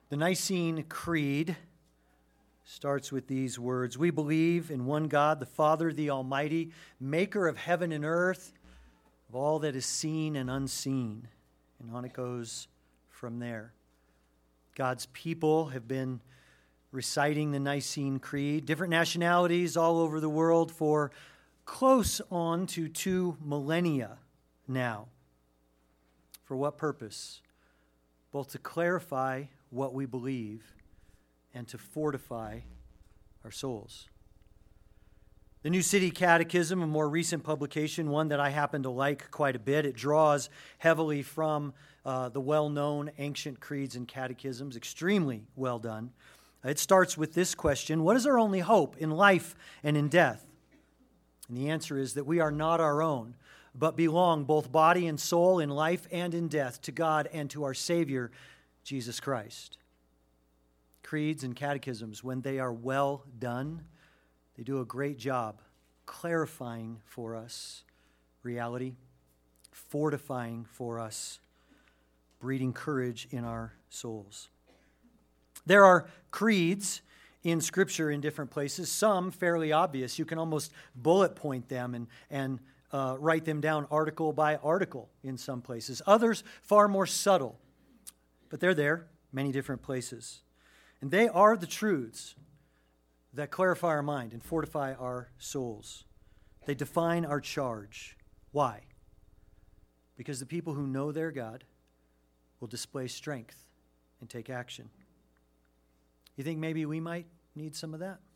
The Nicene Creed starts with these words: "We believe in one God, the Father, the Almighty, maker of heaven and earth, of all that is seen and unseen." And on it goes from there. God's people have been reciting the Nicene Creed, different nationalities all over the world for close on to 2 millennia now. For what purpose? Both to clarify what we believe and to fortify our souls. The New City Catechism, a more recent publication, one that I happen to like quite a bit. It draws heavily from the well-known ancient creeds and catechisms, extremely well done. It starts with this question: what is our only hope in life and in death? And the answer is that we are not our own, but belong, both body and soul, in life and in death, to God and to our Savior, Jesus Christ. Creeds and catechisms, when they are well done, they do a great job clarifying for us reality, fortifying for us, breeding courage in our souls. There are creeds in Scripture in different places, some fairly obvious. You can almost bullet point them and write them down article by article in some places. Others far more subtle, but they're there, many different places. And they are the truths that clarify our mind and fortify our souls. They define our charge. Why? Because the people who know their God will display strength and take action. You think maybe we might need some of that?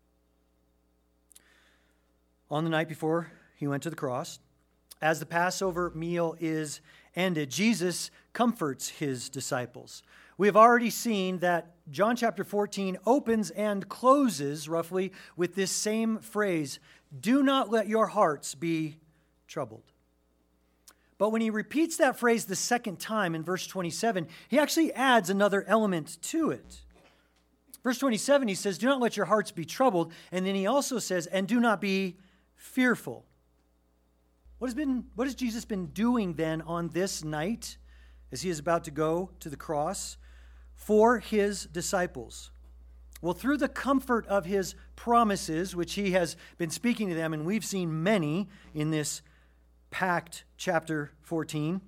On the night before he went to the cross, as the Passover meal is ended, Jesus comforts his disciples. We have already seen that John chapter 14 opens and closes roughly with this same phrase: "Do not let your hearts be troubled." But when he repeats that phrase the second time in verse 27, he actually adds another element to it. Verse 27, he says, "Do not let your hearts be troubled." And then he also says, "And do not be fearful." What has Jesus been doing then on this night as he is about to go to the cross for his disciples? Well, through the comfort of his promises, which he has been speaking to them, and we've seen many in this packed chapter 14,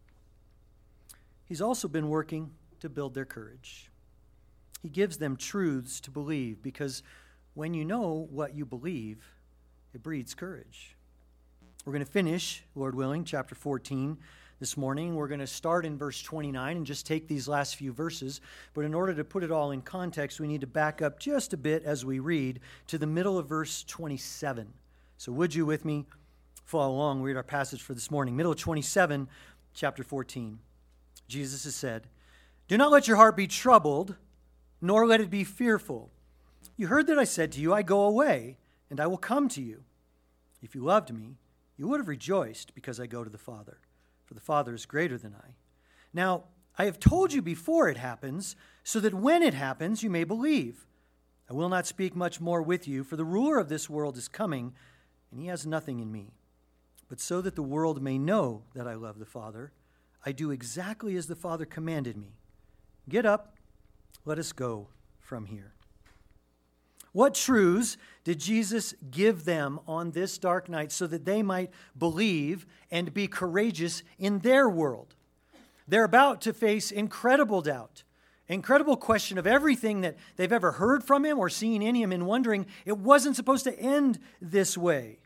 he's also been working to build their courage. He gives them truths to believe, because when you know what you believe, it breeds courage. We're going to finish, Lord willing, chapter 14 this morning. We're going to start in verse 29 and just take these last few verses. But in order to put it all in context, we need to back up just a bit as we read to the middle of verse 27. So would you with me follow along, read our passage for this morning. Middle of 27, chapter 14. Jesus has said, "Do not let your heart be troubled, nor let it be fearful. You heard that I said to you, I go away, and I will come to you. If you loved me, you would have rejoiced because I go to the Father, for the Father is greater than I. Now, I have told you before it happens, so that when it happens, you may believe. I will not speak much more with you, for the ruler of this world is coming, and he has nothing in me. But so that the world may know that I love the Father, I do exactly as the Father commanded me. Get up, let us go from here." What truths did Jesus give them on this dark night so that they might believe and be courageous in their world? They're about to face incredible doubt, incredible question of everything that they've ever heard from him or seen in him, and wondering it wasn't supposed to end this way.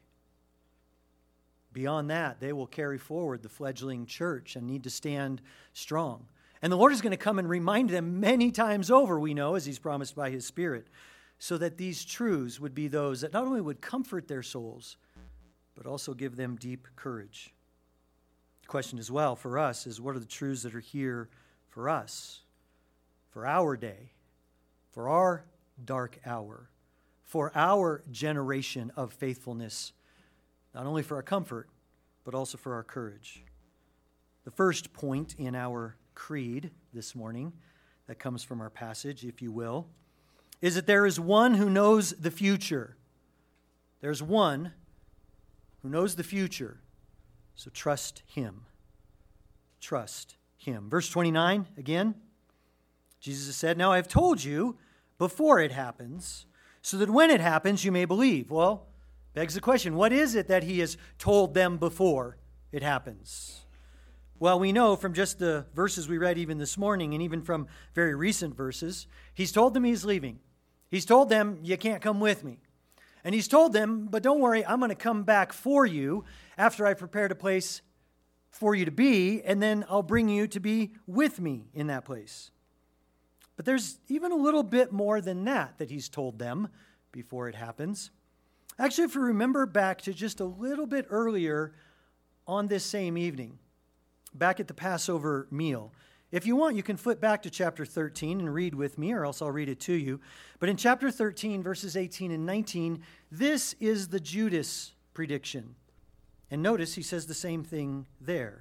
Beyond that, they will carry forward the fledgling church and need to stand strong. And the Lord is going to come and remind them many times over, we know, as he's promised by his Spirit, so that these truths would be those that not only would comfort their souls, but also give them deep courage. The question as well for us is, what are the truths that are here for us, for our day, for our dark hour, for our generation of faithfulness, not only for our comfort, but also for our courage? The first point in our creed this morning that comes from our passage, if you will, is that there is one who knows the future. There's one who knows the future, so trust him. Trust him. Verse 29 again, Jesus said, "Now I have told you before it happens, so that when it happens, you may believe." Well, begs the question, what is it that he has told them before it happens? Well, we know from just the verses we read even this morning, and even from very recent verses, he's told them he's leaving. He's told them, you can't come with me. And he's told them, but don't worry, I'm going to come back for you after I've prepared a place for you to be, and then I'll bring you to be with me in that place. But there's even a little bit more than that he's told them before it happens. Actually, if you remember back to just a little bit earlier on this same evening, back at the Passover meal, if you want, you can flip back to chapter 13 and read with me, or else I'll read it to you. But in chapter 13, verses 18 and 19, this is the Judas prediction. And notice he says the same thing there.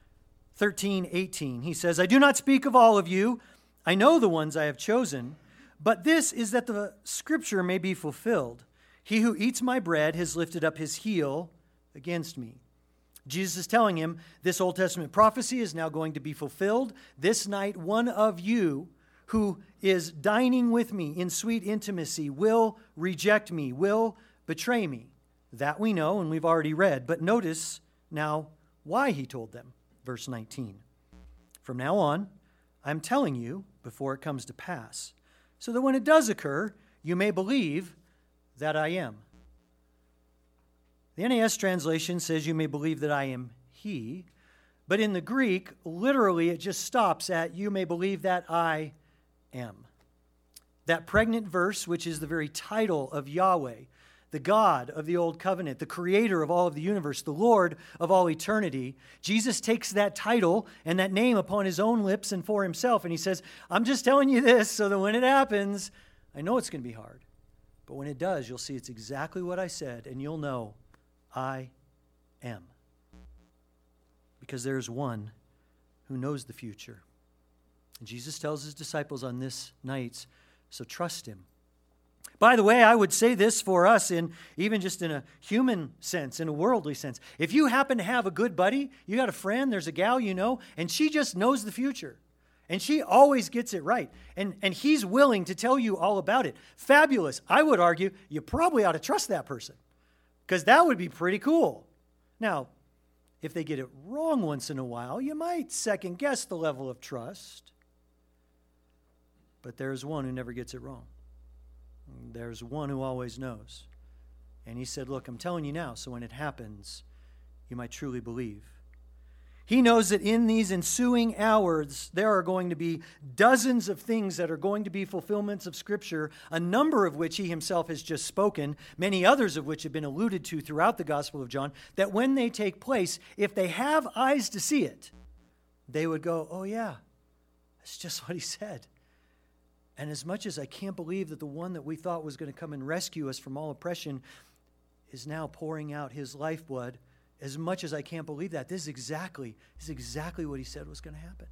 13:18, he says, "I do not speak of all of you. I know the ones I have chosen, but this is that the scripture may be fulfilled. He who eats my bread has lifted up his heel against me." Jesus is telling him this Old Testament prophecy is now going to be fulfilled. This night, one of you who is dining with me in sweet intimacy will reject me, will betray me. That we know and we've already read. But notice now why he told them. Verse 19. "From now on, I'm telling you before it comes to pass, so that when it does occur, you may believe that I am." The NAS translation says you may believe that I am he, but in the Greek, literally it just stops at you may believe that I am. That pregnant verse, which is the very title of Yahweh, the God of the Old Covenant, the creator of all of the universe, the Lord of all eternity, Jesus takes that title and that name upon his own lips and for himself, and he says, I'm just telling you this so that when it happens, I know it's going to be hard, but when it does, you'll see it's exactly what I said, and you'll know I am. Because there's one who knows the future. And Jesus tells his disciples on this night, so trust him. By the way, I would say this for us even just in a human sense, in a worldly sense. If you happen to have a good buddy, you got a friend, there's a gal you know, and she just knows the future. And she always gets it right. And he's willing to tell you all about it. Fabulous. I would argue you probably ought to trust that person, because that would be pretty cool. Now, if they get it wrong once in a while, you might second guess the level of trust. But there's one who never gets it wrong. There's one who always knows. And he said, look, I'm telling you now, so when it happens, you might truly believe. He knows that in these ensuing hours, there are going to be dozens of things that are going to be fulfillments of Scripture, a number of which he himself has just spoken, many others of which have been alluded to throughout the Gospel of John, that when they take place, if they have eyes to see it, they would go, oh yeah, that's just what he said. And as much as I can't believe that the one that we thought was going to come and rescue us from all oppression is now pouring out his lifeblood, as much as I can't believe that, this is exactly what he said was going to happen.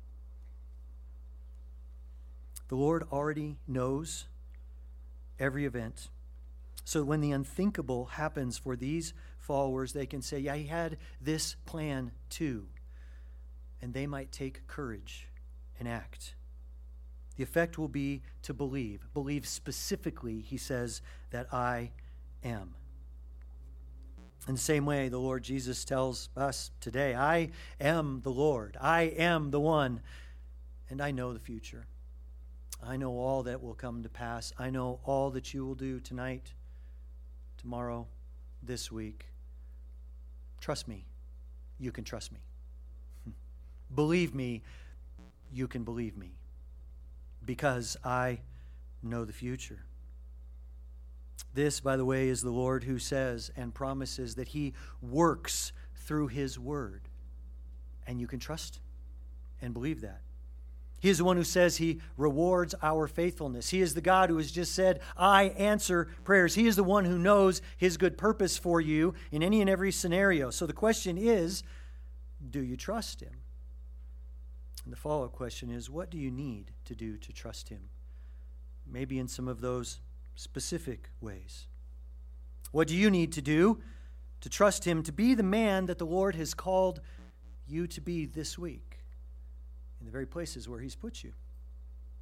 The Lord already knows every event. So when the unthinkable happens for these followers, they can say, yeah, he had this plan too. And they might take courage and act. The effect will be to believe. Believe specifically, he says, that I am. In the same way, the Lord Jesus tells us today, I am the Lord. I am the one, and I know the future. I know all that will come to pass. I know all that you will do tonight, tomorrow, this week. Trust me. You can trust me. Believe me. You can believe me. Because I know the future. This, by the way, is the Lord who says and promises that he works through his word. And you can trust and believe that. He is the one who says he rewards our faithfulness. He is the God who has just said, I answer prayers. He is the one who knows his good purpose for you in any and every scenario. So the question is, do you trust him? And the follow-up question is, what do you need to do to trust him? Maybe in some of those specific ways. What do you need to do to trust him to be the man that the Lord has called you to be this week in the very places where he's put you?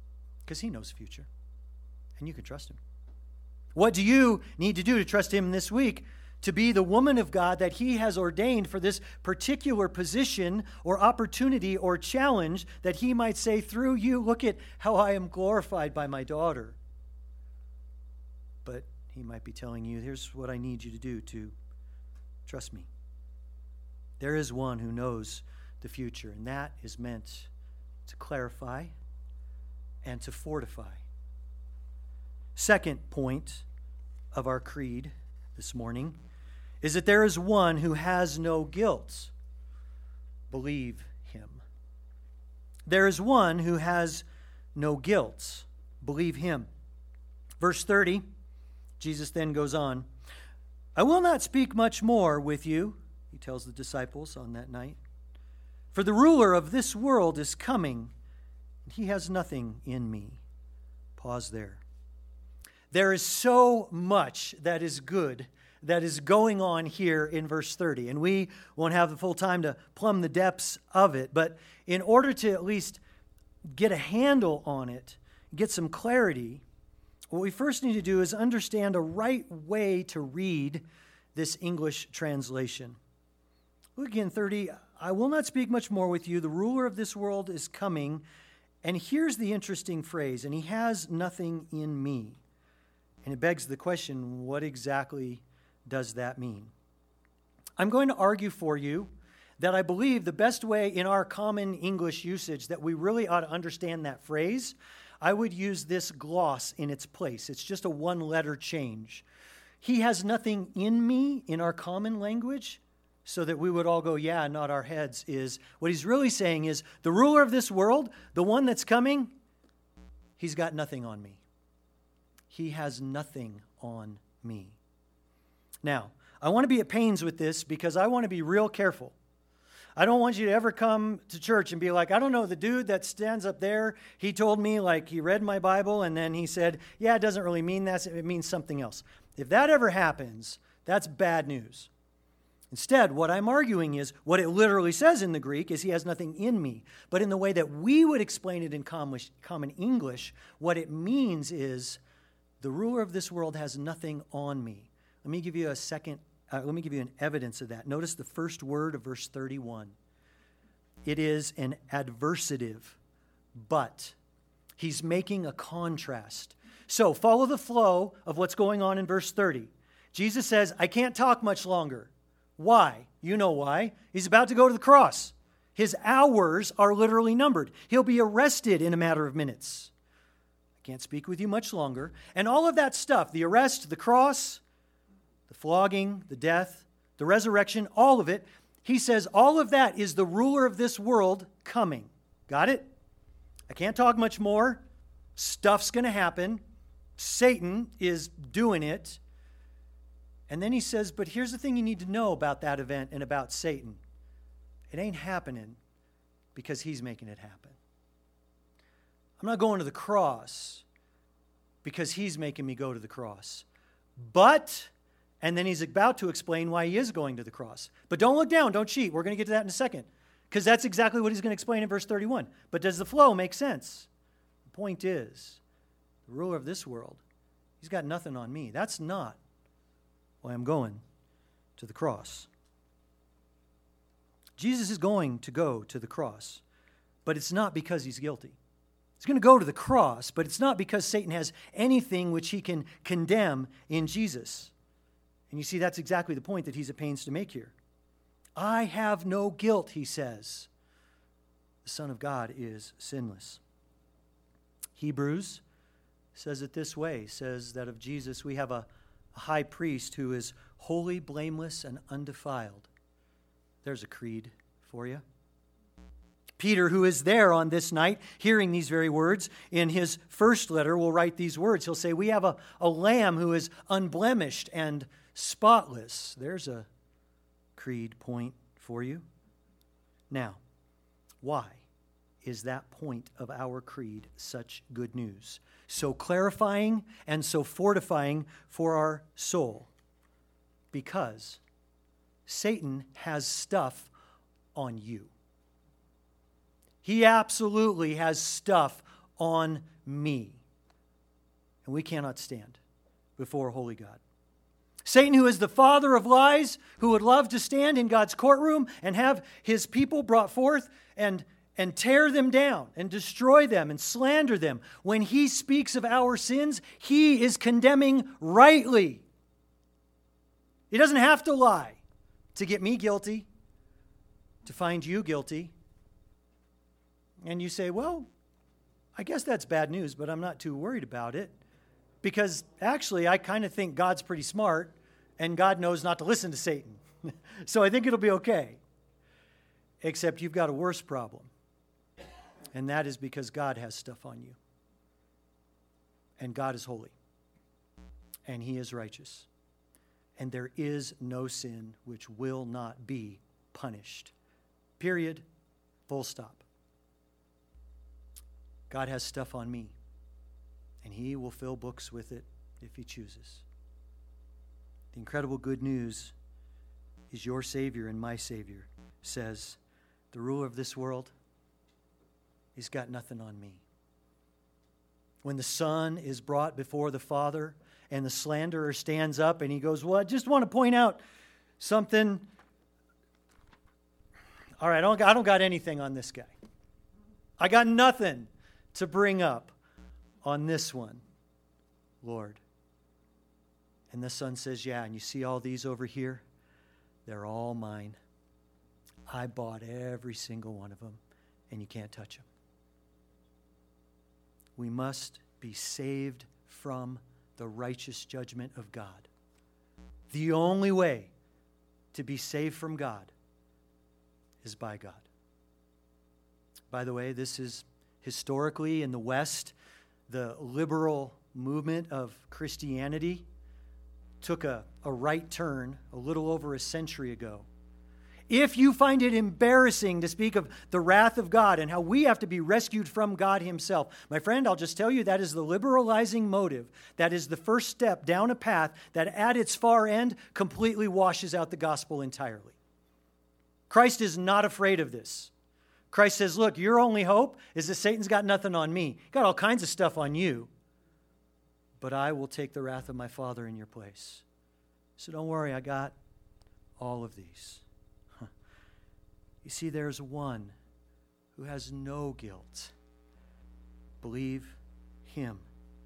Because he knows the future, and you can trust him. What do you need to do to trust him this week? To be the woman of God that he has ordained for this particular position or opportunity or challenge, that he might say through you, look at how I am glorified by my daughter. But he might be telling you, here's what I need you to do to trust me. There is one who knows the future, and that is meant to clarify and to fortify. Second point of our creed this morning is that there is one who has no guilt. Believe him. There is one who has no guilt. Believe him. Verse 30, Jesus then goes on, I will not speak much more with you, he tells the disciples on that night, for the ruler of this world is coming, and he has nothing in me. Pause there. There is so much that is good that is going on here in verse 30. And we won't have the full time to plumb the depths of it. But in order to at least get a handle on it, get some clarity, what we first need to do is understand a right way to read this English translation. Look again, 30. I will not speak much more with you. The ruler of this world is coming. And here's the interesting phrase, and he has nothing in me. And it begs the question, what exactly does that mean? I'm going to argue for you that I believe the best way in our common English usage that we really ought to understand that phrase, I would use this gloss in its place. It's just a one-letter change. He has nothing in me in our common language, so that we would all go, yeah, nod our heads, is what he's really saying is the ruler of this world, the one that's coming, he's got nothing on me. He has nothing on me. Now, I want to be at pains with this because I want to be real careful. I don't want you to ever come to church and be like, I don't know, the dude that stands up there, he told me, like, he read my Bible and then he said, yeah, it doesn't really mean that, it means something else. If that ever happens, that's bad news. Instead, what I'm arguing is, what it literally says in the Greek is he has nothing in me. But in the way that we would explain it in common English, what it means is the ruler of this world has nothing on me. Let me give you an evidence of that. Notice the first word of verse 31. It is an adversative, but. He's making a contrast. So follow the flow of what's going on in verse 30. Jesus says, I can't talk much longer. Why? You know why. He's about to go to the cross. His hours are literally numbered. He'll be arrested in a matter of minutes. I can't speak with you much longer. And all of that stuff, the arrest, the cross, the flogging, the death, the resurrection, all of it, he says all of that is the ruler of this world coming. Got it? I can't talk much more. Stuff's going to happen. Satan is doing it. And then he says, but here's the thing you need to know about that event and about Satan. It ain't happening because he's making it happen. I'm not going to the cross because he's making me go to the cross. But, and then he's about to explain why he is going to the cross. But don't look down, don't cheat. We're going to get to that in a second. Because that's exactly what he's going to explain in verse 31. But does the flow make sense? The point is, the ruler of this world, he's got nothing on me. That's not why I'm going to the cross. Jesus is going to go to the cross, but it's not because he's guilty. He's going to go to the cross, but it's not because Satan has anything which he can condemn in Jesus. And you see, that's exactly the point that he's at pains to make here. I have no guilt, he says. The Son of God is sinless. Hebrews says it this way, says that of Jesus we have a high priest who is holy, blameless, and undefiled. There's a creed for you. Peter, who is there on this night, hearing these very words, in his first letter will write these words. He'll say, we have a lamb who is unblemished and spotless. There's a creed point for you. Now, why is that point of our creed such good news? So clarifying and so fortifying for our soul. Because Satan has stuff on you. He absolutely has stuff on me. And we cannot stand before a holy God. Satan, who is the father of lies, who would love to stand in God's courtroom and have his people brought forth and tear them down and destroy them and slander them. When he speaks of our sins, he is condemning rightly. He doesn't have to lie to get me guilty, to find you guilty. And you say, well, I guess that's bad news, but I'm not too worried about it. Because actually, I kind of think God's pretty smart, and God knows not to listen to Satan. So I think it'll be okay. Except you've got a worse problem. And that is because God has stuff on you. And God is holy. And he is righteous. And there is no sin which will not be punished. Period. Full stop. God has stuff on me. And he will fill books with it if he chooses. The incredible good news is your Savior and my Savior says, the ruler of this world, he's got nothing on me. When the Son is brought before the Father and the slanderer stands up and he goes, well, I just want to point out something. All right, I don't got anything on this guy. I got nothing to bring up on this one, Lord. And the Son says, yeah, and you see all these over here? They're all mine. I bought every single one of them, and you can't touch them. We must be saved from the righteous judgment of God. The only way to be saved from God is by God. By the way, this is historically in the West, the liberal movement of Christianity took a right turn a little over a century ago. If you find it embarrassing to speak of the wrath of God and how we have to be rescued from God himself, my friend, I'll just tell you that is the liberalizing motive. That is the first step down a path that at its far end completely washes out the gospel entirely. Christ is not afraid of this. Christ says, look, your only hope is that Satan's got nothing on me. Got all kinds of stuff on you. But I will take the wrath of my Father in your place. So don't worry, I got all of these. You see, there's one who has no guilt. Believe him.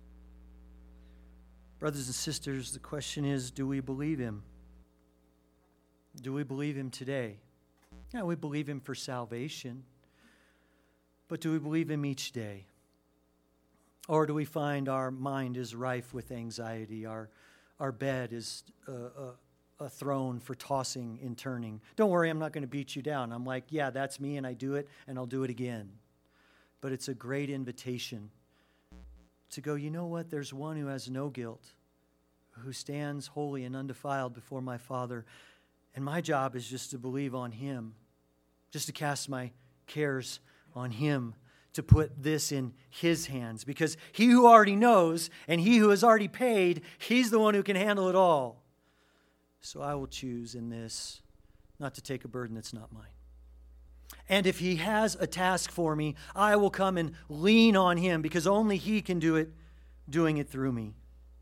Brothers and sisters, the question is, do we believe him? Do we believe him today? Yeah, we believe him for salvation. But do we believe him each day? Or do we find our mind is rife with anxiety, our bed is a throne for tossing and turning? Don't worry, I'm not going to beat you down. I'm like, yeah, that's me, and I do it, and I'll do it again. But it's a great invitation to go, you know what? There's one who has no guilt, who stands holy and undefiled before my Father, and my job is just to believe on him, just to cast my cares on him, to put this in his hands. Because he who already knows and he who has already paid, he's the one who can handle it all. So I will choose in this not to take a burden that's not mine. And if he has a task for me, I will come and lean on him because only he can do it, doing it through me.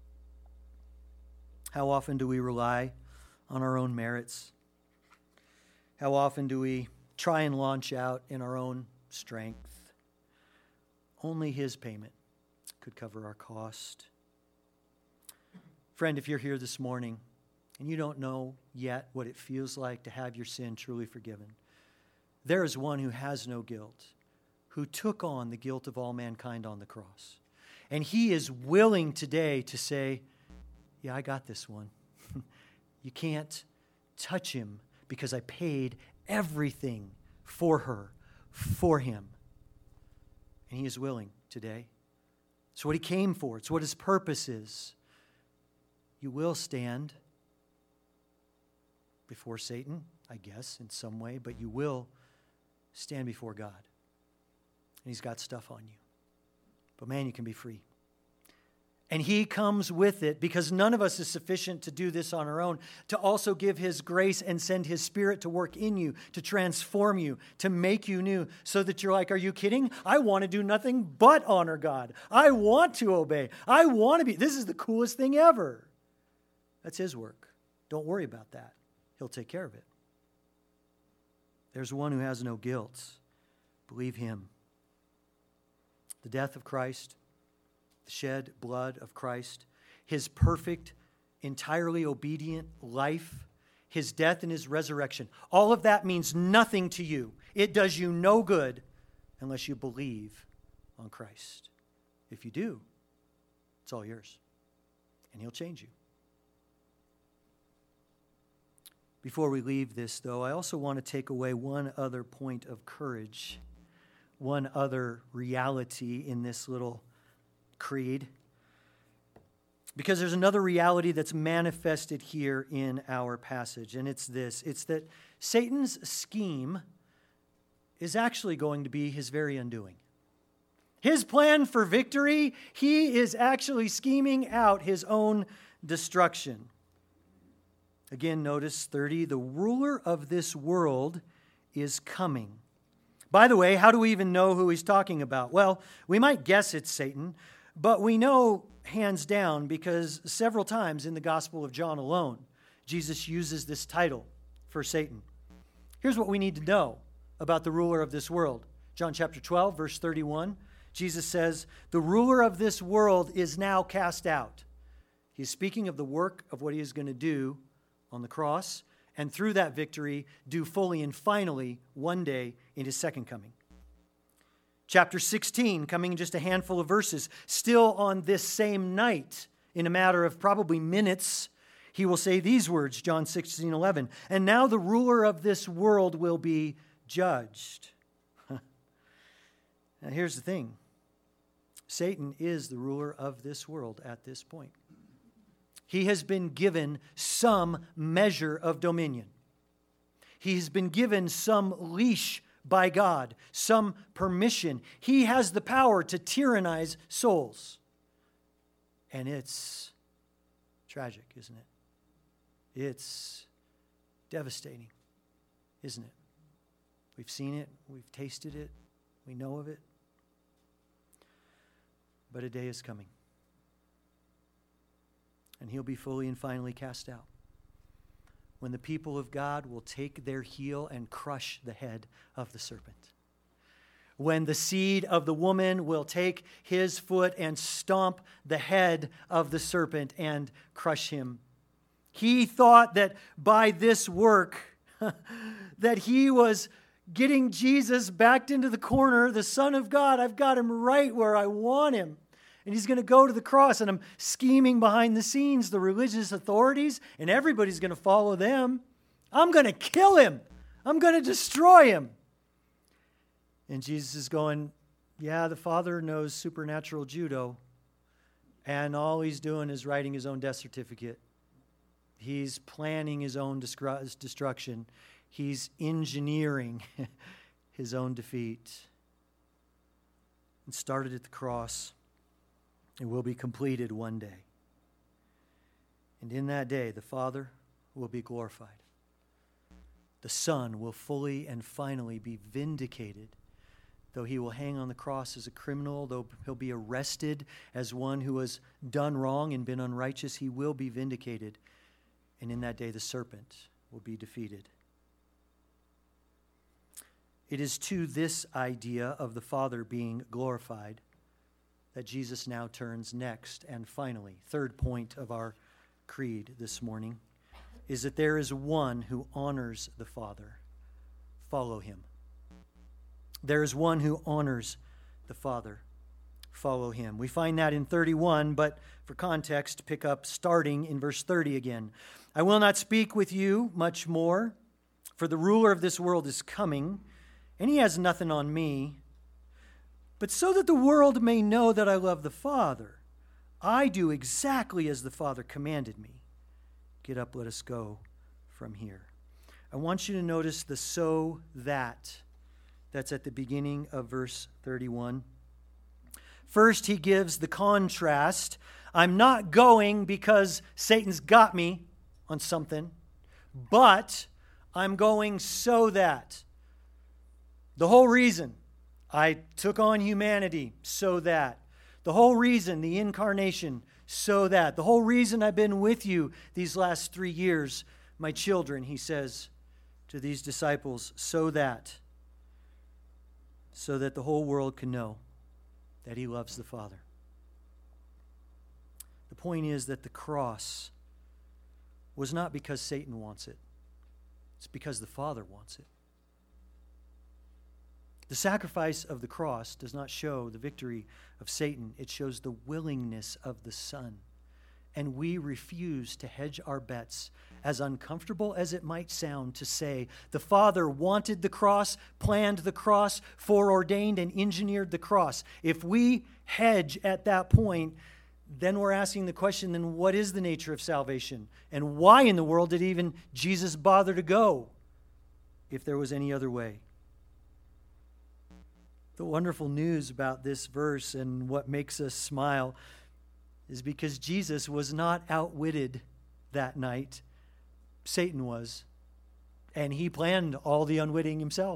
How often do we rely on our own merits? How often do we try and launch out in our own strength? Only his payment could cover our cost. Friend, if you're here this morning and you don't know yet what it feels like to have your sin truly forgiven, there is one who has no guilt, who took on the guilt of all mankind on the cross. And he is willing today to say, yeah, I got this one. You can't touch him because I paid everything for her, for him. And he is willing today. It's what he came for. It's what his purpose is. You will stand before Satan, I guess, in some way, but you will stand before God. And he's got stuff on you. But man, you can be free. And he comes with it, because none of us is sufficient to do this on our own, to also give his grace and send his Spirit to work in you, to transform you, to make you new, so that you're like, are you kidding? I want to do nothing but honor God. I want to obey. I want to be. This is the coolest thing ever. That's his work. Don't worry about that. He'll take care of it. There's one who has no guilt. Believe him. The death of Christ, the shed blood of Christ, his perfect, entirely obedient life, his death and his resurrection. All of that means nothing to you. It does you no good unless you believe on Christ. If you do, it's all yours. And he'll change you. Before we leave this, though, I also want to take away one other point of courage, one other reality in this little creed. Because there's another reality that's manifested here in our passage, and it's this. It's that Satan's scheme is actually going to be his very undoing. His plan for victory, he is actually scheming out his own destruction. Again, notice 30, the ruler of this world is coming. By the way, how do we even know who he's talking about? Well, we might guess it's Satan, but we know hands down because several times in the Gospel of John alone, Jesus uses this title for Satan. Here's what we need to know about the ruler of this world. John chapter 12, verse 31, Jesus says, the ruler of this world is now cast out. He's speaking of the work of what he is going to do on the cross, and through that victory, do fully and finally one day in his second coming. Chapter 16, coming in just a handful of verses, still on this same night, in a matter of probably minutes, he will say these words, John 16:11, and now the ruler of this world will be judged. Now here's the thing. Satan is the ruler of this world at this point. He has been given some measure of dominion. He has been given some leash by God, some permission. He has the power to tyrannize souls. And it's tragic, isn't it? It's devastating, isn't it? We've seen it, we've tasted it, we know of it. But a day is coming. And he'll be fully and finally cast out, when the people of God will take their heel and crush the head of the serpent. When the seed of the woman will take his foot and stomp the head of the serpent and crush him. He thought that by this work, that he was getting Jesus backed into the corner, the Son of God. I've got him right where I want him. And he's going to go to the cross, and I'm scheming behind the scenes, the religious authorities, and everybody's going to follow them. I'm going to kill him. I'm going to destroy him. And Jesus is going, yeah, the Father knows supernatural judo, and all he's doing is writing his own death certificate. He's planning his own destruction. He's engineering his own defeat. It started at the cross. It will be completed one day. And in that day, the Father will be glorified. The Son will fully and finally be vindicated. Though he will hang on the cross as a criminal, though he'll be arrested as one who has done wrong and been unrighteous, he will be vindicated. And in that day, the serpent will be defeated. It is to this idea of the Father being glorified that Jesus now turns next and finally. Third point of our creed this morning is that there is one who honors the Father. Follow him. There is one who honors the Father. Follow him. We find that in 31, but for context, pick up starting in verse 30 again. I will not speak with you much more, for the ruler of this world is coming, and he has nothing on me. But so that the world may know that I love the Father, I do exactly as the Father commanded me. Get up, let us go from here. I want you to notice the so that that's at the beginning of verse 31. First, he gives the contrast. I'm not going because Satan's got me on something, but I'm going so that. The whole reason I took on humanity, so that. The whole reason, the incarnation, so that. The whole reason I've been with you these last 3 years, my children, he says to these disciples, so that the whole world can know that he loves the Father. The point is that the cross was not because Satan wants it. It's because the Father wants it. The sacrifice of the cross does not show the victory of Satan. It shows the willingness of the Son. And we refuse to hedge our bets, as uncomfortable as it might sound to say, the Father wanted the cross, planned the cross, foreordained and engineered the cross. If we hedge at that point, then we're asking the question, then what is the nature of salvation? And why in the world did even Jesus bother to go if there was any other way? The wonderful news about this verse and what makes us smile is because Jesus was not outwitted that night. Satan was. And he planned all the unwitting himself.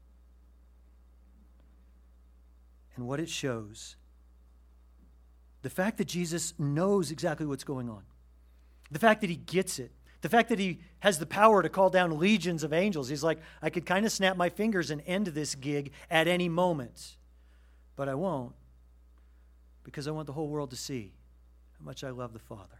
And what it shows, the fact that Jesus knows exactly what's going on, the fact that he gets it, the fact that he has the power to call down legions of angels. He's like, I could kind of snap my fingers and end this gig at any moment. But I won't, because I want the whole world to see how much I love the Father.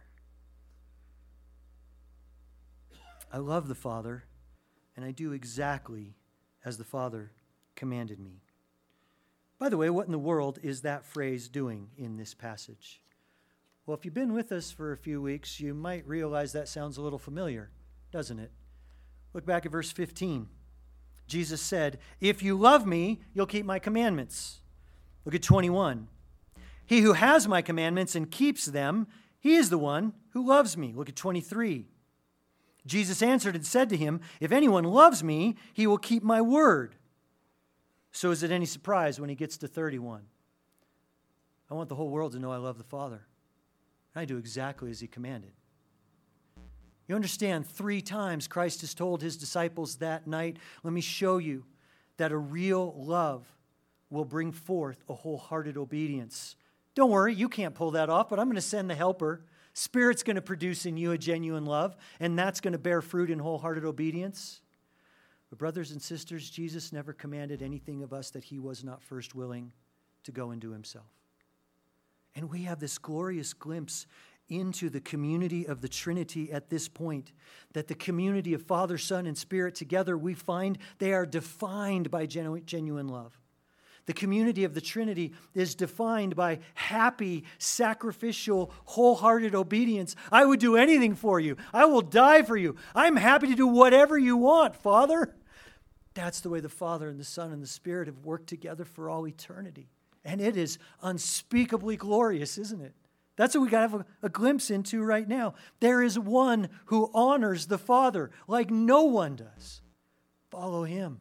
I love the Father, and I do exactly as the Father commanded me. By the way, what in the world is that phrase doing in this passage? Well, if you've been with us for a few weeks, you might realize that sounds a little familiar, doesn't it? Look back at verse 15. Jesus said, if you love me, you'll keep my commandments. Look at 21. He who has my commandments and keeps them, he is the one who loves me. Look at 23. Jesus answered and said to him, if anyone loves me, he will keep my word. So is it any surprise when he gets to 31? I want the whole world to know I love the Father. And I do exactly as he commanded. You understand, 3 times Christ has told his disciples that night, let me show you that a real love will bring forth a wholehearted obedience. Don't worry, you can't pull that off, but I'm going to send the helper. Spirit's going to produce in you a genuine love, and that's going to bear fruit in wholehearted obedience. But brothers and sisters, Jesus never commanded anything of us that he was not first willing to go and do himself. And we have this glorious glimpse into the community of the Trinity at this point, that the community of Father, Son, and Spirit together, we find they are defined by genuine love. The community of the Trinity is defined by happy, sacrificial, wholehearted obedience. I would do anything for you. I will die for you. I'm happy to do whatever you want, Father. That's the way the Father and the Son and the Spirit have worked together for all eternity. And it is unspeakably glorious, isn't it? That's what we got to have a glimpse into right now. There is one who honors the Father like no one does. Follow him.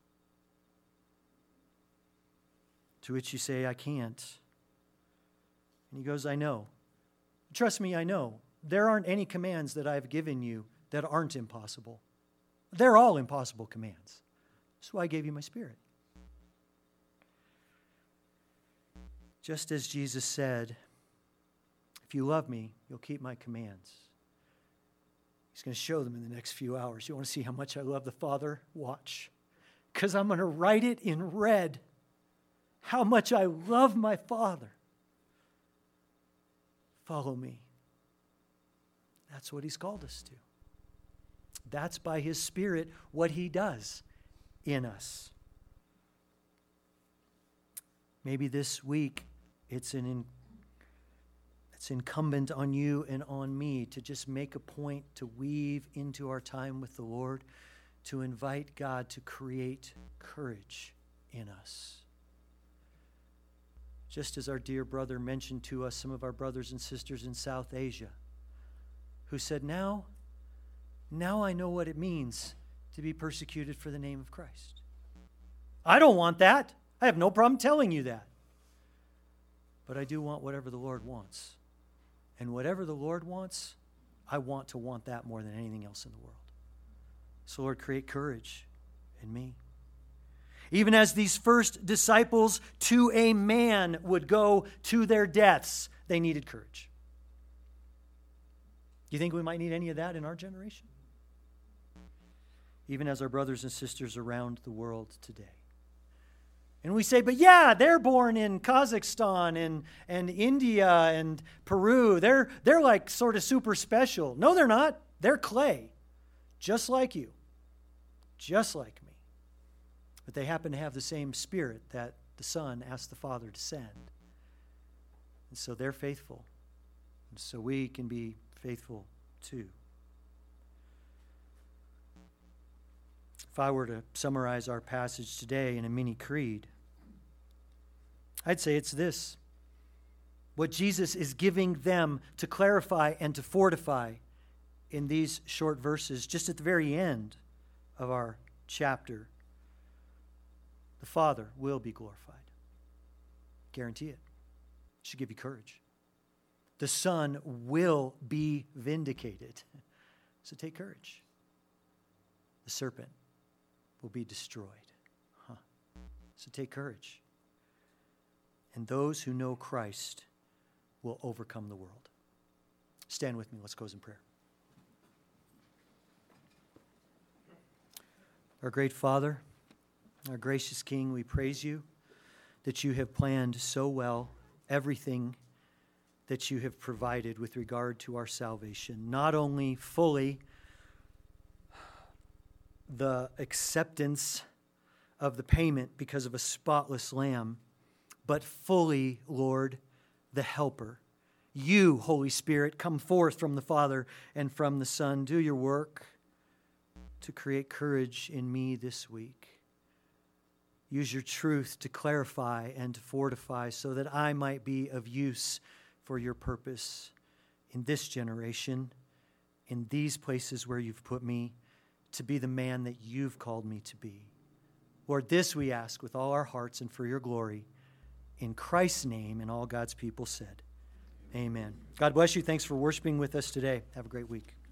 To which you say, I can't. And he goes, I know. Trust me, I know. There aren't any commands that I've given you that aren't impossible. They're all impossible commands. That's why I gave you my Spirit. Just as Jesus said, if you love me, you'll keep my commands. He's going to show them in the next few hours. You want to see how much I love the Father? Watch. Because I'm going to write it in red. How much I love my Father. Follow me. That's what he's called us to. That's by his Spirit what he does in us. Maybe this week it's incumbent on you and on me to just make a point to weave into our time with the Lord, to invite God to create courage in us. Just as our dear brother mentioned to us, some of our brothers and sisters in South Asia, who said, now I know what it means to be persecuted for the name of Christ. I don't want that. I have no problem telling you that. But I do want whatever the Lord wants. And whatever the Lord wants, I want to want that more than anything else in the world. So Lord, create courage in me. Even as these first disciples to a man would go to their deaths, they needed courage. Do you think we might need any of that in our generation? Even as our brothers and sisters around the world today. And we say, but yeah, they're born in Kazakhstan and India and Peru. They're like sort of super special. No, they're not. They're clay, just like you, just like me. But they happen to have the same spirit that the Son asked the Father to send. And so they're faithful. And so we can be faithful too. If I were to summarize our passage today in a mini creed, I'd say it's this. What Jesus is giving them to clarify and to fortify in these short verses, just at the very end of our chapter. The Father will be glorified. Guarantee it. It should give you courage. The Son will be vindicated. So take courage. The serpent will be destroyed. So take courage. And those who know Christ will overcome the world. Stand with me. Let's close in prayer. Our great Father, our gracious King, we praise you that you have planned so well everything that you have provided with regard to our salvation. Not only fully the acceptance of the payment because of a spotless lamb, but fully, Lord, the helper. You, Holy Spirit, come forth from the Father and from the Son. Do your work to create courage in me this week. Use your truth to clarify and to fortify so that I might be of use for your purpose in this generation, in these places where you've put me, to be the man that you've called me to be. Lord, this we ask with all our hearts and for your glory. In Christ's name, and all God's people said, amen. God bless you. Thanks for worshiping with us today. Have a great week.